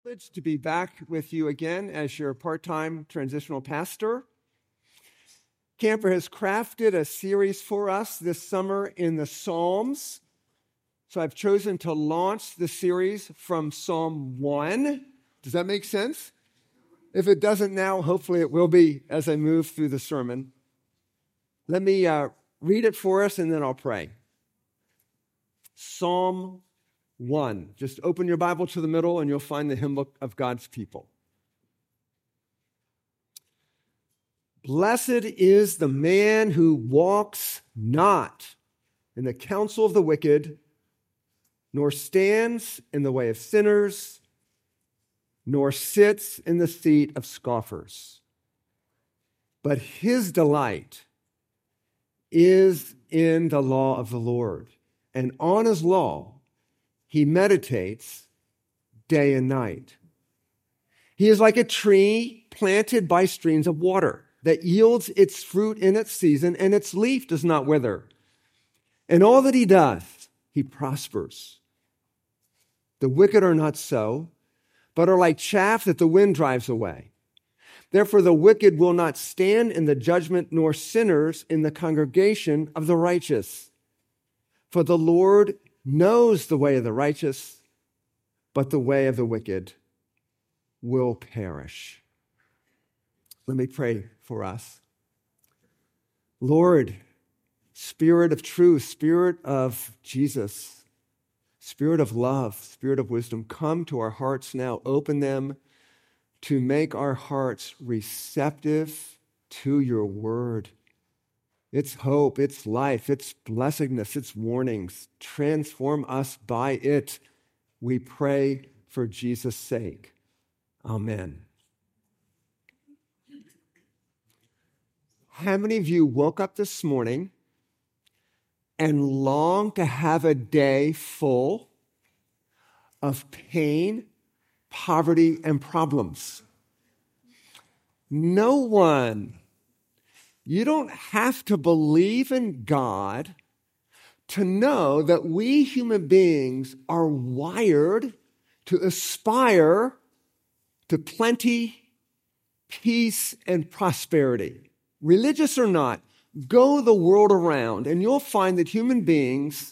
Privileged to be back with you again as your part-time transitional pastor. Camper has crafted a series for us this summer in the Psalms. So I've chosen to launch the series from Psalm 1. Does that make sense? If it doesn't now, hopefully it will be as I move through the sermon. Let me read it for us and then I'll pray. Psalm 1. Just open your Bible to the middle and you'll find the hymn book of God's people. Blessed is the man who walks not in the counsel of the wicked, nor stands in the way of sinners, nor sits in the seat of scoffers. But his delight is in the law of the Lord, and on his law he meditates day and night. He is like a tree planted by streams of water that yields its fruit in its season, and its leaf does not wither. And all that he does, he prospers. The wicked are not so, but are like chaff that the wind drives away. Therefore, the wicked will not stand in the judgment, nor sinners in the congregation of the righteous. For the Lord knows the way of the righteous, but the way of the wicked will perish. Let me pray for us. Lord, Spirit of truth, Spirit of Jesus, Spirit of love, Spirit of wisdom, come to our hearts now. Open them to make our hearts receptive to your word. Its hope, its life, its blessedness, its warnings. Transform us by it. We pray for Jesus' sake. Amen. How many of you woke up this morning and long to have a day full of pain, poverty, and problems? No one. You don't have to believe in God to know that we human beings are wired to aspire to plenty, peace, and prosperity. Religious or not, go the world around and you'll find that human beings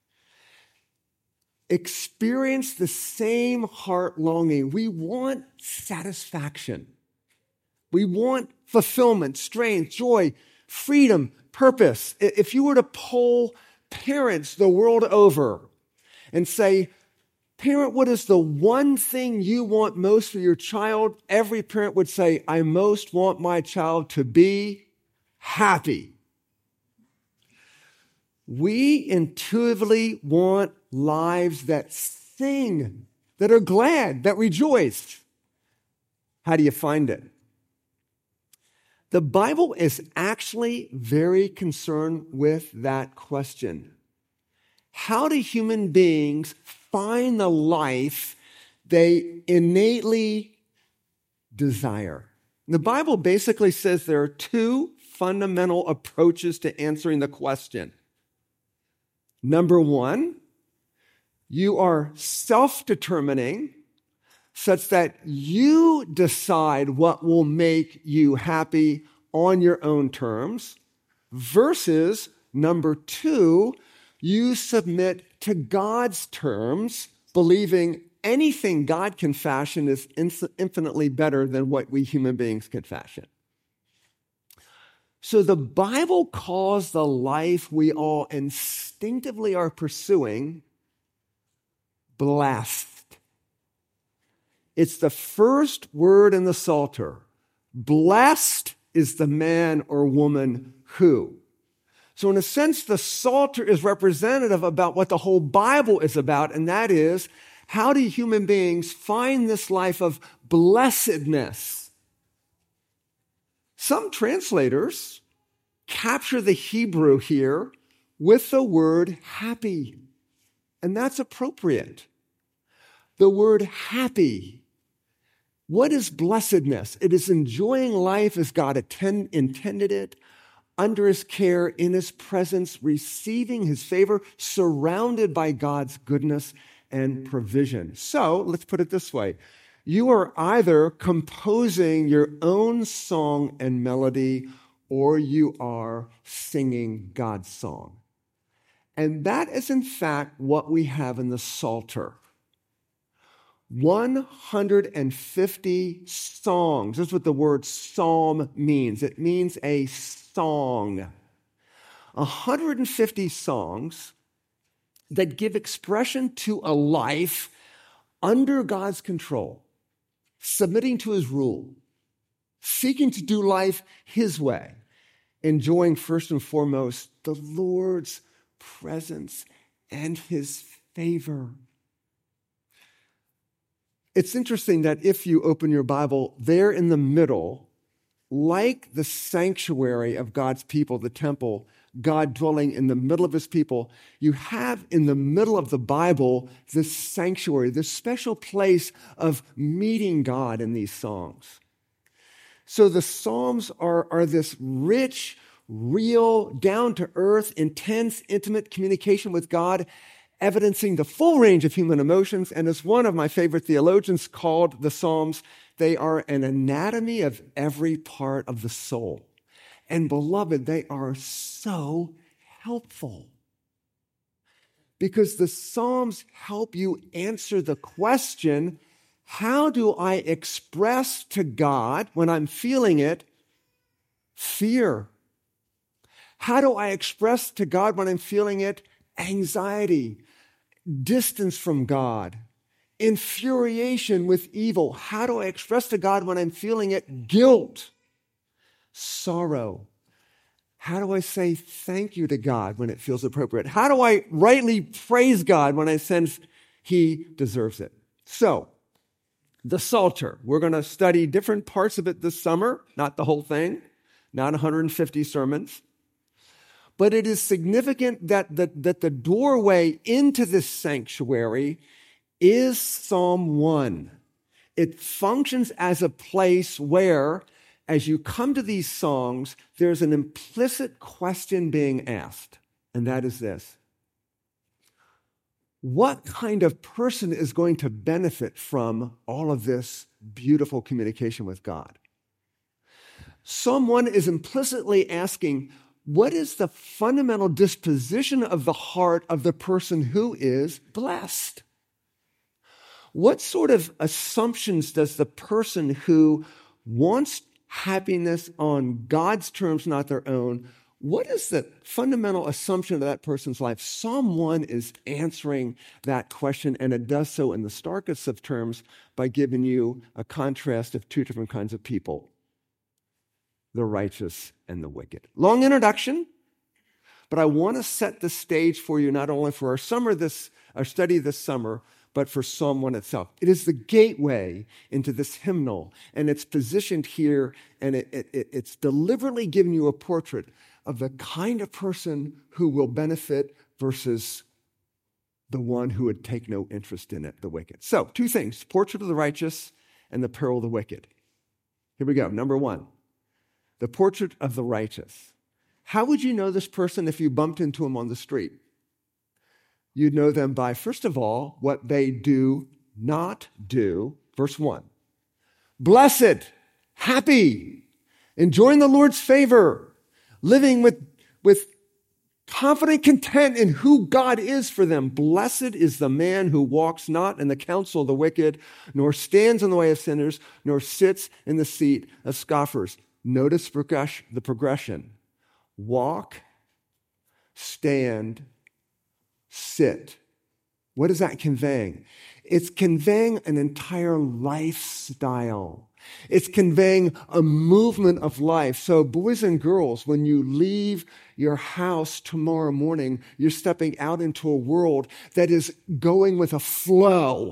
experience the same heart longing. We want satisfaction. We want fulfillment, strength, joy, freedom, purpose. If you were to poll parents the world over and say, parent, what is the one thing you want most for your child? Every parent would say, I most want my child to be happy. We intuitively want lives that sing, that are glad, that rejoice. How do you find it? The Bible is actually very concerned with that question. How do human beings find the life they innately desire? The Bible basically says there are two fundamental approaches to answering the question. Number one, you are self-determining such that you decide what will make you happy on your own terms, versus number two, you submit to God's terms, believing anything God can fashion is infinitely better than what we human beings can fashion. So the Bible calls the life we all instinctively are pursuing blessed. It's the first word in the Psalter. Blessed is the man or woman who. So in a sense, the Psalter is representative about what the whole Bible is about, and that is, how do human beings find this life of blessedness? Some translators capture the Hebrew here with the word happy, and that's appropriate. The word happy. What is blessedness? It is enjoying life as God intended it, under his care, in his presence, receiving his favor, surrounded by God's goodness and provision. So let's put it this way. You are either composing your own song and melody, or you are singing God's song. And that is, in fact, what we have in the Psalter. 150 songs. That's what the word psalm means. It means a song. 150 songs that give expression to a life under God's control, submitting to his rule, seeking to do life his way, enjoying first and foremost the Lord's presence and his favor. It's interesting that if you open your Bible, there in the middle, like the sanctuary of God's people, the temple, God dwelling in the middle of his people, you have in the middle of the Bible this sanctuary, this special place of meeting God in these songs. So the Psalms are this rich, real, down-to-earth, intense, intimate communication with God, evidencing the full range of human emotions. And as one of my favorite theologians called the Psalms, they are an anatomy of every part of the soul. And beloved, they are so helpful because the Psalms help you answer the question, how do I express to God when I'm feeling it fear? How do I express to God when I'm feeling it anxiety, distance from God, infuriation with evil? How do I express to God when I'm feeling it guilt, sorrow? How do I say thank you to God when it feels appropriate? How do I rightly praise God when I sense he deserves it? So, the Psalter, we're going to study different parts of it this summer, not the whole thing, not 150 sermons. But it is significant that the doorway into this sanctuary is Psalm 1. It functions as a place where, as you come to these songs, there's an implicit question being asked, and that is this: what kind of person is going to benefit from all of this beautiful communication with God? Psalm 1 is implicitly asking, what is the fundamental disposition of the heart of the person who is blessed? What sort of assumptions does the person who wants happiness on God's terms, not their own, what is the fundamental assumption of that person's life? Psalm 1 is answering that question, and it does so in the starkest of terms by giving you a contrast of two different kinds of people: the righteous and the wicked. Long introduction, but I want to set the stage for you not only for our study this summer, but for Psalm 1 itself. It is the gateway into this hymnal, and it's positioned here, and it's deliberately giving you a portrait of the kind of person who will benefit versus the one who would take no interest in it, the wicked. So, two things: portrait of the righteous and the peril of the wicked. Here we go. Number one, the portrait of the righteous. How would you know this person if you bumped into him on the street? You'd know them by, first of all, what they do not do. Verse 1. Blessed, happy, enjoying the Lord's favor, living with confident content in who God is for them. Blessed is the man who walks not in the counsel of the wicked, nor stands in the way of sinners, nor sits in the seat of scoffers. Notice the progression. Walk, stand, sit. What is that conveying? It's conveying an entire lifestyle. It's conveying a movement of life. So boys and girls, when you leave your house tomorrow morning, you're stepping out into a world that is going with a flow,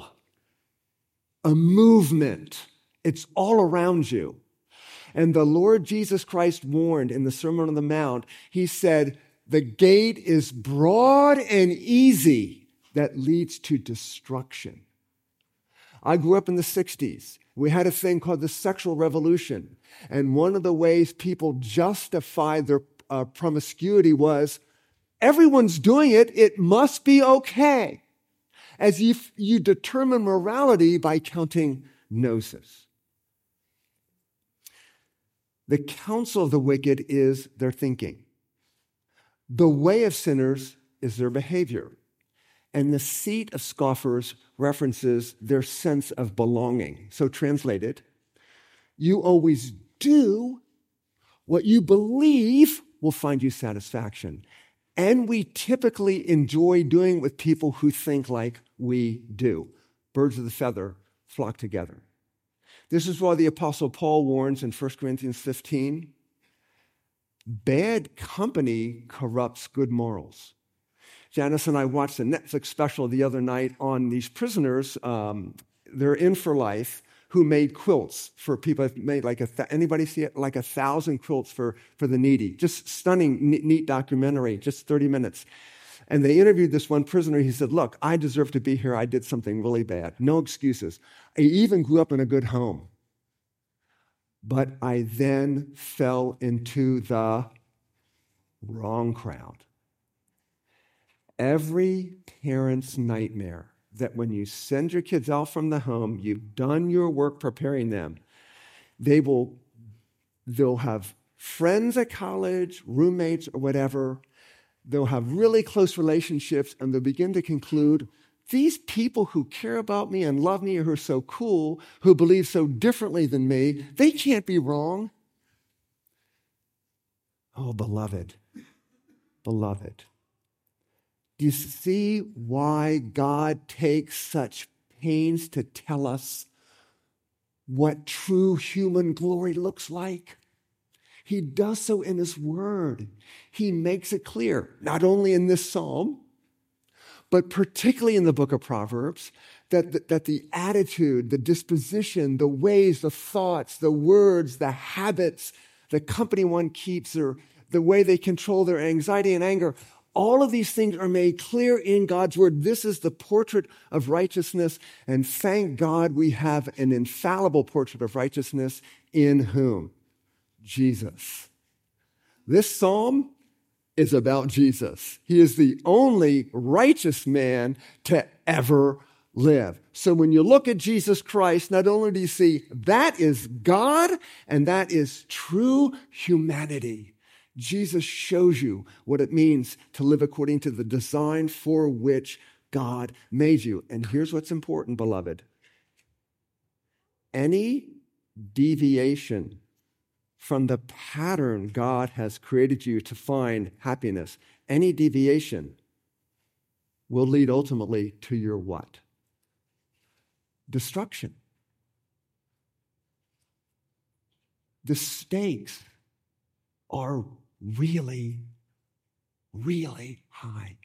a movement. It's all around you. And the Lord Jesus Christ warned in the Sermon on the Mount, he said, the gate is broad and easy that leads to destruction. I grew up in the 60s. We had a thing called the sexual revolution. And one of the ways people justified their promiscuity was, everyone's doing it, it must be okay. As if you determine morality by counting knows this. The counsel of the wicked is their thinking. The way of sinners is their behavior. And the seat of scoffers references their sense of belonging. So translated, you always do what you believe will find you satisfaction. And we typically enjoy doing it with people who think like we do. Birds of the feather flock together. This is why the Apostle Paul warns in 1 Corinthians 15, bad company corrupts good morals. Janice and I watched a Netflix special the other night on these prisoners. They're in for life, who made quilts for people. Made like anybody see it? Like 1,000 quilts for the needy. Just stunning, neat documentary, just 30 minutes. And they interviewed this one prisoner. He said, look, I deserve to be here. I did something really bad. No excuses. I even grew up in a good home. But I then fell into the wrong crowd. Every parent's nightmare that when you send your kids out from the home, you've done your work preparing them. They'll have friends at college, roommates, or whatever. They'll have really close relationships, and they'll begin to conclude, these people who care about me and love me, who are so cool, who believe so differently than me, they can't be wrong. Oh, beloved. Do you see why God takes such pains to tell us what true human glory looks like? He does so in his word. He makes it clear, not only in this psalm, but particularly in the book of Proverbs, that the attitude, the disposition, the ways, the thoughts, the words, the habits, the company one keeps, or the way they control their anxiety and anger, all of these things are made clear in God's word. This is the portrait of righteousness, and thank God we have an infallible portrait of righteousness in whom? Jesus. This psalm is about Jesus. He is the only righteous man to ever live. So when you look at Jesus Christ, not only do you see that is God and that is true humanity, Jesus shows you what it means to live according to the design for which God made you. And here's what's important, beloved. Any deviation from the pattern God has created you to find happiness, any deviation will lead ultimately to your what? Destruction. The stakes are really, really high.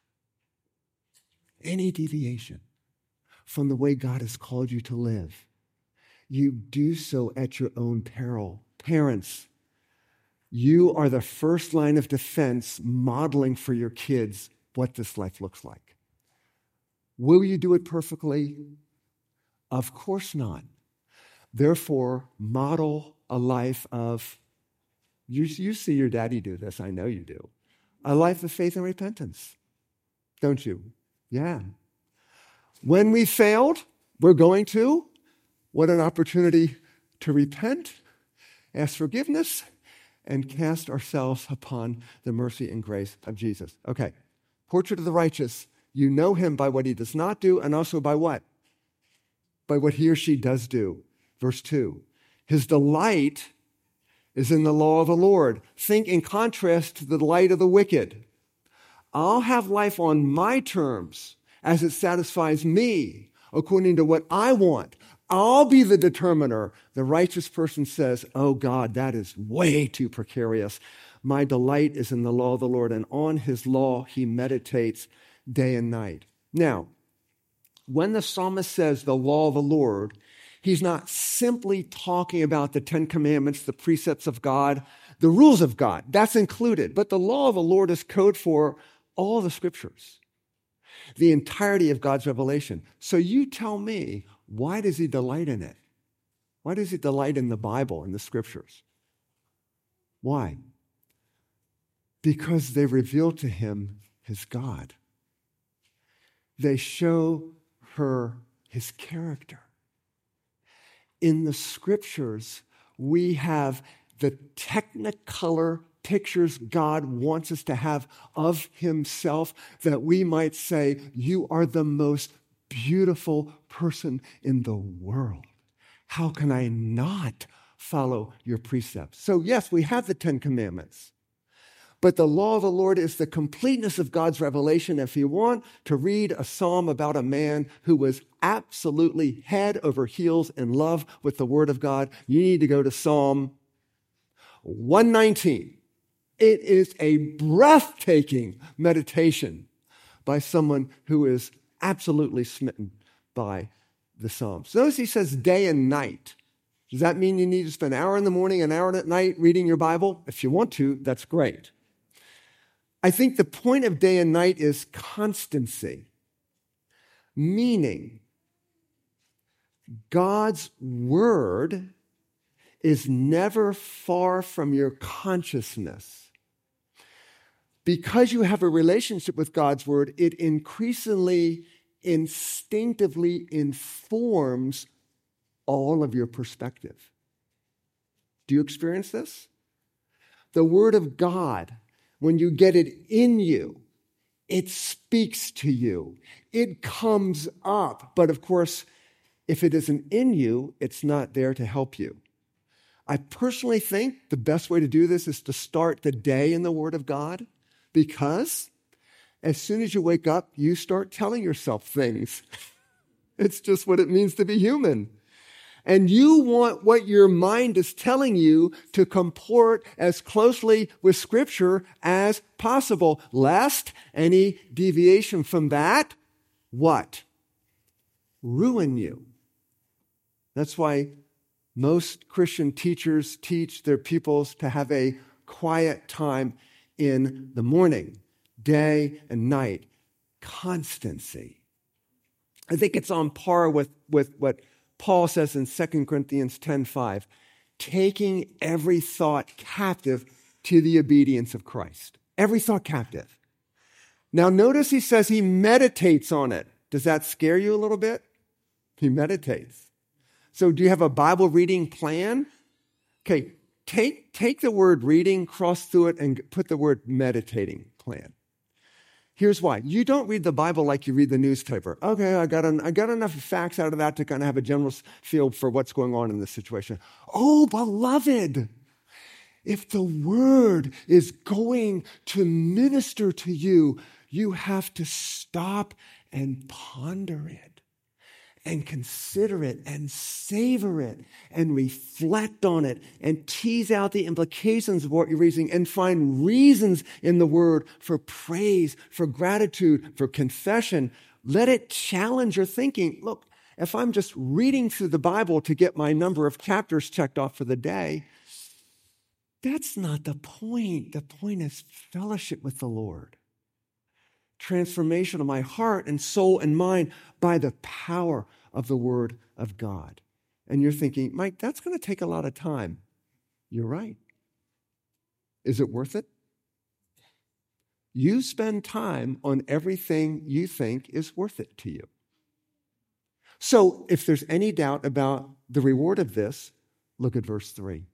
Any deviation from the way God has called you to live, you do so at your own peril. Parents, you are the first line of defense modeling for your kids what this life looks like. Will you do it perfectly? Of course not. Therefore, model a life of, you see your daddy do this, I know you do, a life of faith and repentance, don't you? Yeah. When we failed, we're going to, what an opportunity to repent, ask forgiveness, and cast ourselves upon the mercy and grace of Jesus. Okay, portrait of the righteous. You know him by what he does not do, and also by what? By what he or she does do. Verse 2, his delight is in the law of the Lord. Think in contrast to the delight of the wicked. I'll have life on my terms as it satisfies me, according to what I want. I'll be the determiner. The righteous person says, oh God, that is way too precarious. My delight is in the law of the Lord, and on his law he meditates day and night. Now, when the psalmist says the law of the Lord, he's not simply talking about the Ten Commandments, the precepts of God, the rules of God. That's included. But the law of the Lord is code for all the scriptures, the entirety of God's revelation. So you tell me, why does he delight in it? Why does he delight in the Bible and the scriptures? Why? Because they reveal to him his God. They show her his character. in the scriptures, we have the technicolor pictures God wants us to have of himself, that we might say, you are the most beautiful person in the world. How can I not follow your precepts? So yes, we have the 10 Commandments. But the law of the Lord is the completeness of God's revelation. If you want to read a psalm about a man who was absolutely head over heels in love with the word of God, you need to go to Psalm 119. It is a breathtaking meditation by someone who is absolutely smitten by the Psalms. Notice he says day and night. Does that mean you need to spend an hour in the morning, an hour at night reading your Bible? If you want to, that's great. I think the point of day and night is constancy, meaning God's word is never far from your consciousness. Because you have a relationship with God's word, it increasingly, instinctively informs all of your perspective. Do you experience this? The word of God, when you get it in you, it speaks to you. It comes up. But of course, if it isn't in you, it's not there to help you. I personally think the best way to do this is to start the day in the Word of God, because as soon as you wake up, you start telling yourself things. It's just what it means to be human. And you want what your mind is telling you to comport as closely with Scripture as possible, lest any deviation from that, what? Ruin you. That's why most Christian teachers teach their pupils to have a quiet time in the morning, day and night. Constancy. I think it's on par with what Paul says in 2 Corinthians 10:5, taking every thought captive to the obedience of Christ. Every thought captive. Now notice he says he meditates on it. Does that scare you a little bit? He meditates. So do you have a Bible reading plan? Okay, take the word reading, cross through it, and put the word meditating plan. Here's why. You don't read the Bible like you read the newspaper. Okay, I got enough facts out of that to kind of have a general feel for what's going on in this situation. Oh, beloved, if the word is going to minister to you, you have to stop and ponder it and consider it and savor it and reflect on it and tease out the implications of what you're reading and find reasons in the word for praise, for gratitude, for confession. Let it challenge your thinking. Look, if I'm just reading through the Bible to get my number of chapters checked off for the day, that's not the point. The point is fellowship with the Lord. Transformation of my heart and soul and mind by the power of the Word of God. And you're thinking, Mike, that's going to take a lot of time. You're right. Is it worth it? You spend time on everything you think is worth it to you. So if there's any doubt about the reward of this, look at verse 3.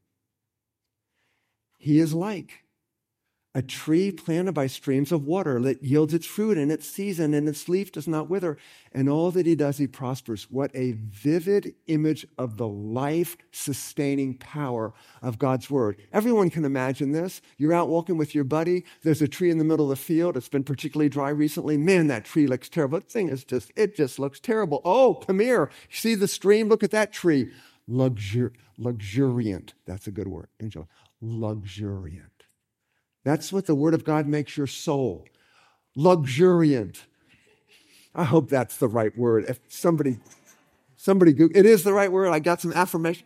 He is like a tree planted by streams of water that yields its fruit in its season, and its leaf does not wither. And all that he does, he prospers. What a vivid image of the life-sustaining power of God's word. Everyone can imagine this. You're out walking with your buddy. There's a tree in the middle of the field. It's been particularly dry recently. Man, that tree looks terrible. The thing is it just looks terrible. Oh, come here. See the stream? Look at that tree. Luxuriant. That's a good word. Enjoy. Luxuriant. That's what the Word of God makes your soul. Luxuriant. I hope that's the right word. If somebody Google, it is the right word. I got some affirmation.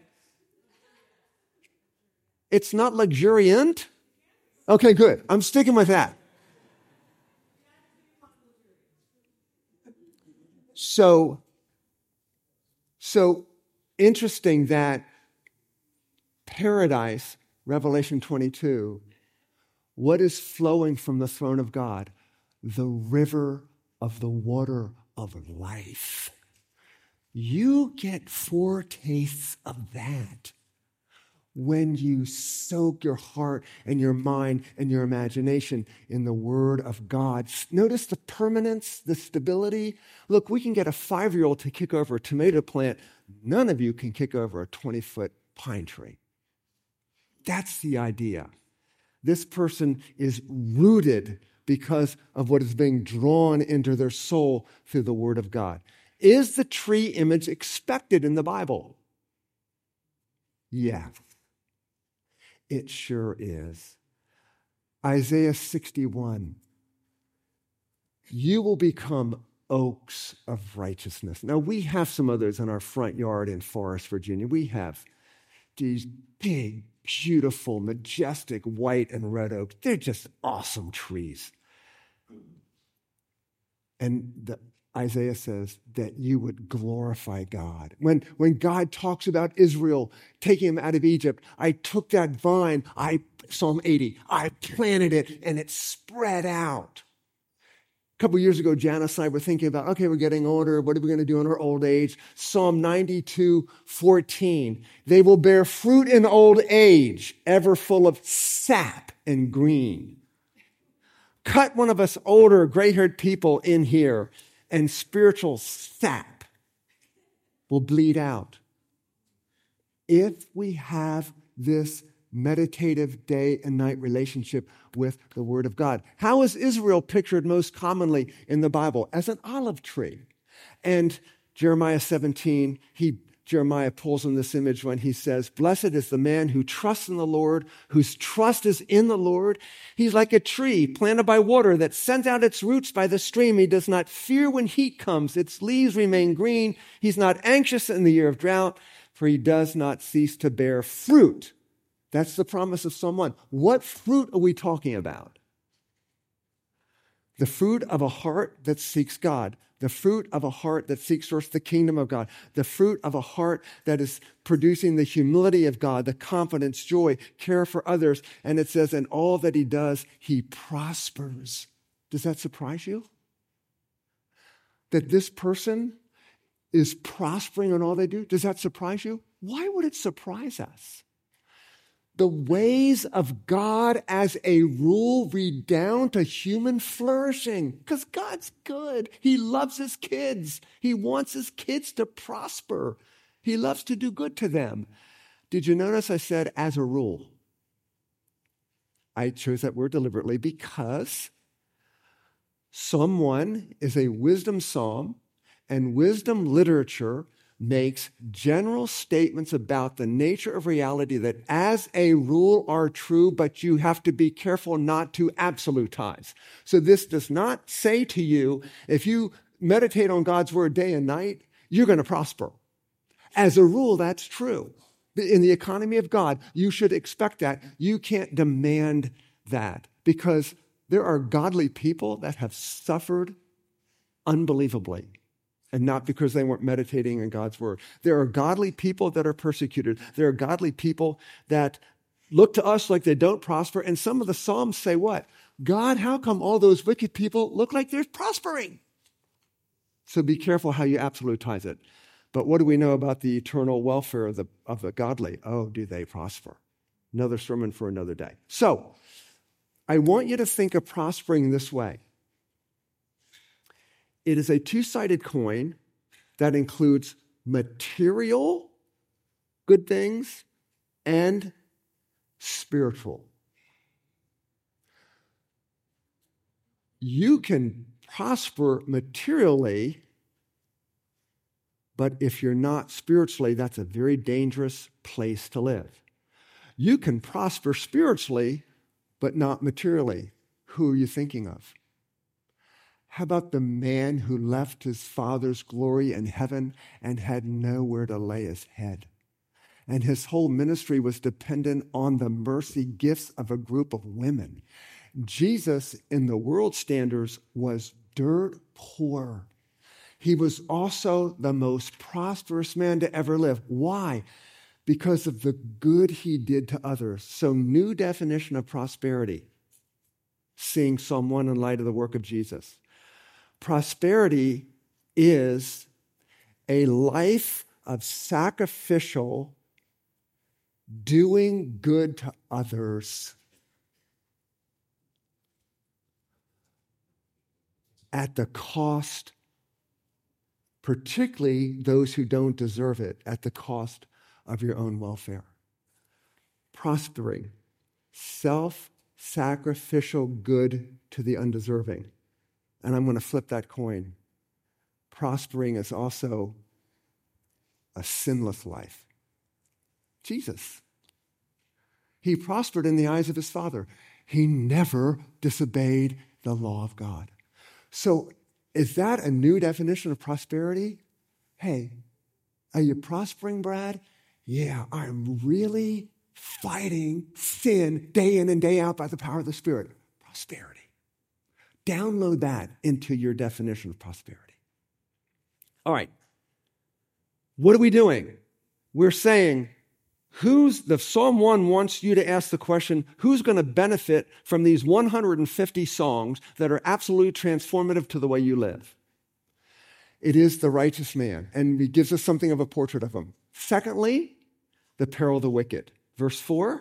It's not luxuriant? Okay, good. I'm sticking with that. So interesting that paradise, Revelation 22, what is flowing from the throne of God? The river of the water of life. You get foretastes of that when you soak your heart and your mind and your imagination in the Word of God. Notice the permanence, the stability. Look, we can get a 5-year-old to kick over a tomato plant. None of you can kick over a 20-foot pine tree. That's the idea. This person is rooted because of what is being drawn into their soul through the Word of God. Is the tree image expected in the Bible? Yeah. It sure is. Isaiah 61. You will become oaks of righteousness. Now, we have some others in our front yard in Forest, Virginia. We have these big, beautiful, majestic white and red oaks. They're just awesome trees. And Isaiah says that you would glorify God. When God talks about Israel taking him out of Egypt, I took that vine, Psalm 80, I planted it and it spread out. A couple years ago, Janice and I were thinking about, okay, we're getting older. What are we going to do in our old age? Psalm 92:14. They will bear fruit in old age, ever full of sap and green. Cut one of us older, gray-haired people in here, and spiritual sap will bleed out. If we have this meditative day and night relationship with the Word of God. How is Israel pictured most commonly in the Bible? As an olive tree. And Jeremiah 17, Jeremiah pulls on this image when he says, blessed is the man who trusts in the Lord, whose trust is in the Lord. He's like a tree planted by water that sends out its roots by the stream. He does not fear when heat comes. Its leaves remain green. He's not anxious in the year of drought, for he does not cease to bear fruit. That's the promise of Psalm 1. What fruit are we talking about? The fruit of a heart that seeks God. The fruit of a heart that seeks first the kingdom of God. The fruit of a heart that is producing the humility of God, the confidence, joy, care for others. And it says, in all that he does, he prospers. Does that surprise you? That this person is prospering in all they do? Does that surprise you? Why would it surprise us? The ways of God as a rule redound to human flourishing because God's good. He loves his kids. He wants his kids to prosper. He loves to do good to them. Did you notice I said as a rule? I chose that word deliberately because Psalm 1 is a wisdom psalm, and wisdom literature makes general statements about the nature of reality that as a rule are true, but you have to be careful not to absolutize. So this does not say to you, if you meditate on God's word day and night, you're going to prosper. As a rule, that's true. In the economy of God, you should expect that. You can't demand that because there are godly people that have suffered unbelievably. And not because they weren't meditating in God's word. There are godly people that are persecuted. There are godly people that look to us like they don't prosper. And some of the Psalms say what? God, how come all those wicked people look like they're prospering? So be careful how you absolutize it. But what do we know about the eternal welfare of the godly? Oh, do they prosper? Another sermon for another day. So I want you to think of prospering this way. It is a two-sided coin that includes material, good things, and spiritual. You can prosper materially, but if you're not spiritually, that's a very dangerous place to live. You can prosper spiritually, but not materially. Who are you thinking of? How about the man who left his father's glory in heaven and had nowhere to lay his head? And his whole ministry was dependent on the mercy gifts of a group of women. Jesus, in the world standards, was dirt poor. He was also the most prosperous man to ever live. Why? Because of the good he did to others. So, new definition of prosperity, seeing Psalm 1 in light of the work of Jesus. Prosperity is a life of sacrificial, doing good to others at the cost, particularly those who don't deserve it, at the cost of your own welfare. Prospering, self-sacrificial good to the undeserving. And I'm going to flip that coin. Prospering is also a sinless life. Jesus, he prospered in the eyes of his Father. He never disobeyed the law of God. So is that a new definition of prosperity? Hey, are you prospering, Brad? Yeah, I'm really fighting sin day in and day out by the power of the Spirit. Prosperity. Download that into your definition of prosperity. All right. What are we doing? We're saying, Psalm 1 wants you to ask the question, who's going to benefit from these 150 songs that are absolutely transformative to the way you live? It is the righteous man, and he gives us something of a portrait of him. Secondly, the peril of the wicked. Verse 4,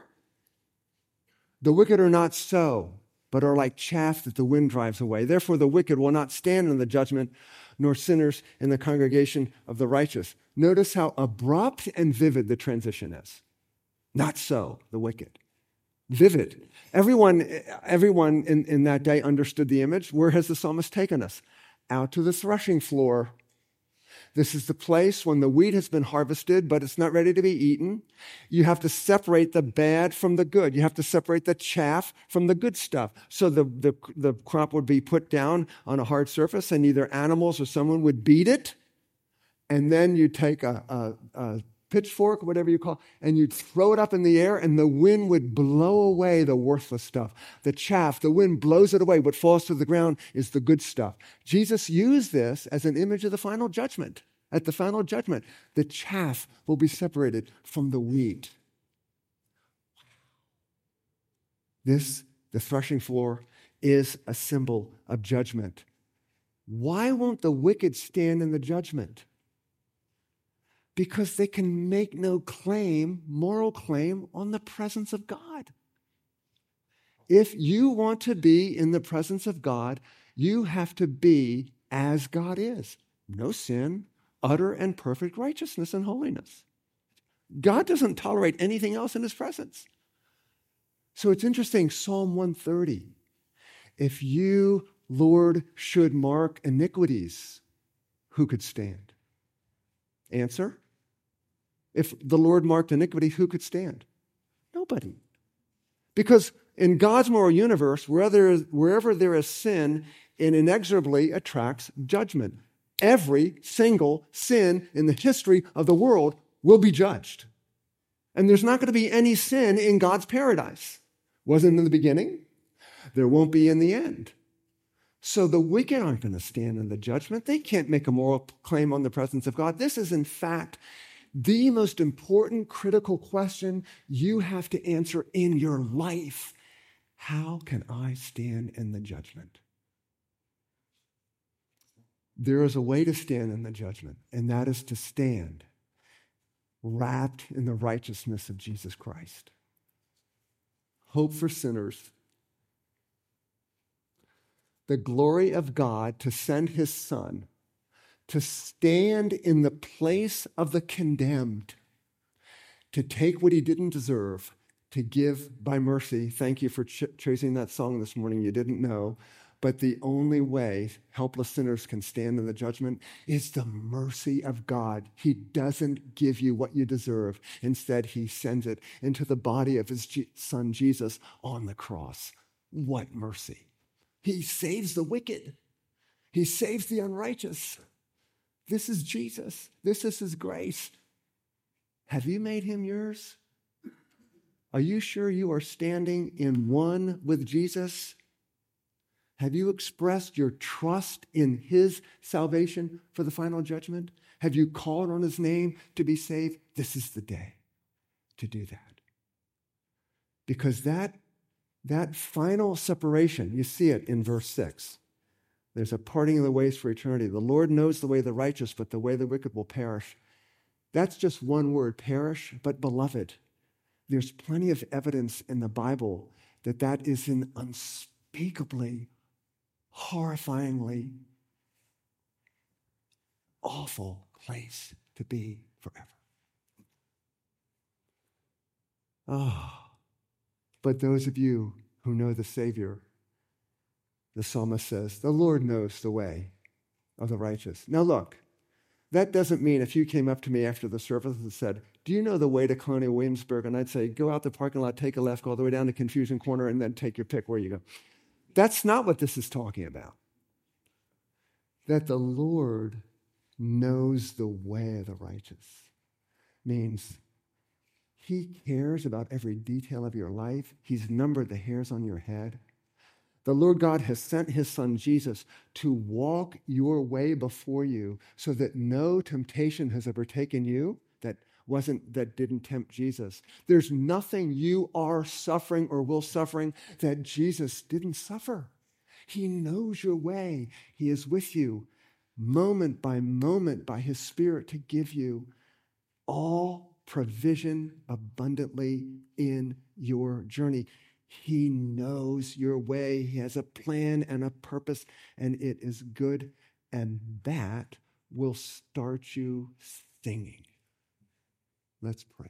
the wicked are not so, but are like chaff that the wind drives away. Therefore, the wicked will not stand in the judgment, nor sinners in the congregation of the righteous. Notice how abrupt and vivid the transition is. Not so, the wicked. Vivid. Everyone in that day understood the image. Where has the psalmist taken us? Out to the threshing floor. This is the place when the wheat has been harvested, but it's not ready to be eaten. You have to separate the bad from the good. You have to separate the chaff from the good stuff. So the crop would be put down on a hard surface, and either animals or someone would beat it. And then you take a pitchfork, whatever you call, and you'd throw it up in the air, and the wind would blow away the worthless stuff. The chaff, the wind blows it away. What falls to the ground is the good stuff. Jesus used this as an image of the final judgment. At the final judgment, the chaff will be separated from the wheat. The threshing floor, is a symbol of judgment. Why won't the wicked stand in the judgment? Because they can make no moral claim on the presence of God. If you want to be in the presence of God, you have to be as God is. No sin, utter and perfect righteousness and holiness. God doesn't tolerate anything else in his presence. So it's interesting, Psalm 130. If you, Lord, should mark iniquities, who could stand? Answer? If the Lord marked iniquity, who could stand? Nobody. Because in God's moral universe, wherever there is sin, it inexorably attracts judgment. Every single sin in the history of the world will be judged. And there's not going to be any sin in God's paradise. Wasn't in the beginning. There won't be in the end. So the wicked aren't going to stand in the judgment. They can't make a moral claim on the presence of God. This is, in fact, the most important critical question you have to answer in your life. How can I stand in the judgment? There is a way to stand in the judgment, and that is to stand wrapped in the righteousness of Jesus Christ. Hope for sinners. The glory of God to send his Son to stand in the place of the condemned, to take what he didn't deserve, to give by mercy. Thank you for choosing that song this morning. You didn't know. But the only way helpless sinners can stand in the judgment is the mercy of God. He doesn't give you what you deserve. Instead, he sends it into the body of his Son, Jesus, on the cross. What mercy. He saves the wicked. He saves the unrighteous. This is Jesus. This is his grace. Have you made him yours? Are you sure you are standing in one with Jesus? Have you expressed your trust in his salvation for the final judgment? Have you called on his name to be saved? This is the day to do that. Because that final separation, you see it in verse 6. There's a parting of the ways for eternity. The Lord knows the way of the righteous, but the way of the wicked will perish. That's just one word, perish, but beloved. There's plenty of evidence in the Bible that that is an unspeakably, horrifyingly awful place to be forever. But those of you who know the Savior, the psalmist says, the Lord knows the way of the righteous. Now look, that doesn't mean if you came up to me after the service and said, do you know the way to Colonial Williamsburg? And I'd say, go out the parking lot, take a left, go all the way down to Confusion Corner, and then take your pick where you go. That's not what this is talking about. That the Lord knows the way of the righteous means he cares about every detail of your life. He's numbered the hairs on your head. The Lord God has sent his son Jesus to walk your way before you so that no temptation has overtaken you that didn't tempt Jesus. There's nothing you are suffering or will suffering that Jesus didn't suffer. He knows your way. He is with you moment by moment by his Spirit to give you all provision abundantly in your journey. He knows your way. He has a plan and a purpose, and it is good, and that will start you singing. Let's pray.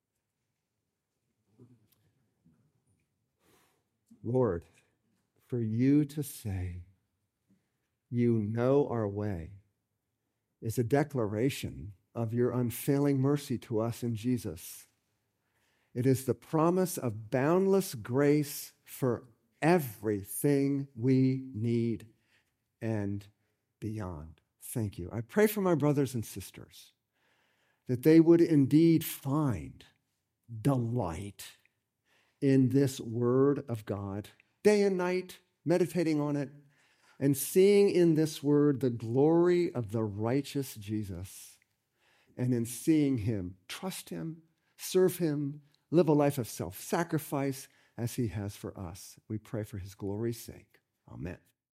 Lord, for you to say, you know our way, is a declaration of your unfailing mercy to us in Jesus. It is the promise of boundless grace for everything we need and beyond. Thank you. I pray for my brothers and sisters that they would indeed find delight in this word of God, day and night, meditating on it, and seeing in this word the glory of the righteous Jesus. And in seeing him, trust him, serve him, live a life of self-sacrifice as he has for us. We pray for his glory's sake. Amen.